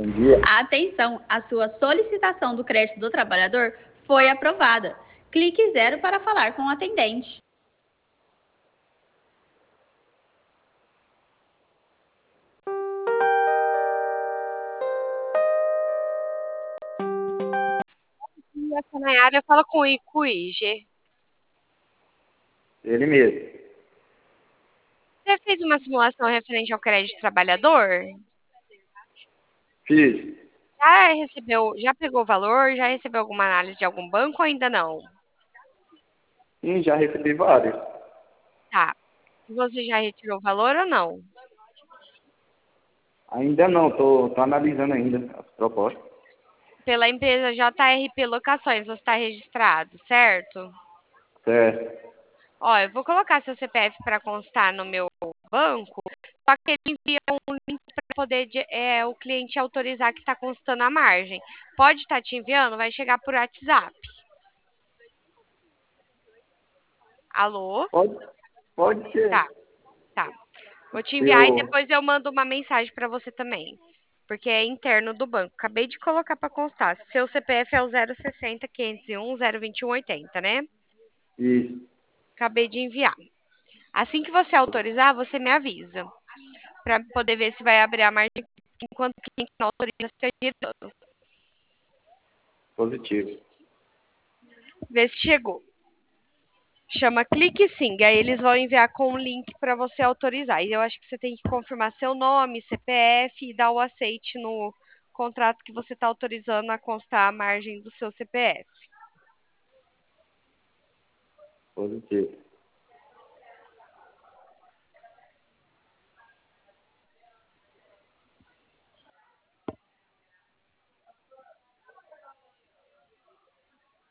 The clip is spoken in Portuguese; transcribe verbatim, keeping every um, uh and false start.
Bom dia. Atenção, a sua solicitação do crédito do trabalhador foi aprovada. Clique zero para falar com o atendente. Essa Nayara fala com o I C U I G. Ele mesmo. Você fez uma simulação referente ao crédito trabalhador? Fiz. Já recebeu, já pegou o valor? Já recebeu alguma análise de algum banco ou ainda não? Sim, já recebi vários. Tá. Você já retirou o valor ou não? Ainda não, tô, tô analisando ainda as propostas. Pela empresa J R P Locações, você está registrado, certo? Certo. Ó, eu vou colocar seu C P F para constar no meu banco, só que ele envia um link para poder de- é, o cliente autorizar que está constando a margem. Pode estar te enviando? Vai chegar por WhatsApp. Alô? Pode, pode Tá, ser. tá. Vou te enviar e Eu, depois eu mando uma mensagem para você também, porque é interno do banco. Acabei de colocar para constar. Seu C P F é o zero sessenta, quinhentos e um, zero vinte e um, oitenta, né? isso. Acabei de enviar. Assim que você autorizar, você me avisa, para poder ver se vai abrir a margem enquanto o cliente não autoriza, fica girando. Positivo. Vê se chegou. Chama Clique Sim, aí eles vão enviar com um link para você autorizar. E eu acho que você tem que confirmar seu nome, C P F e dar o aceite no contrato que você está autorizando a constar a margem do seu C P F. Positivo.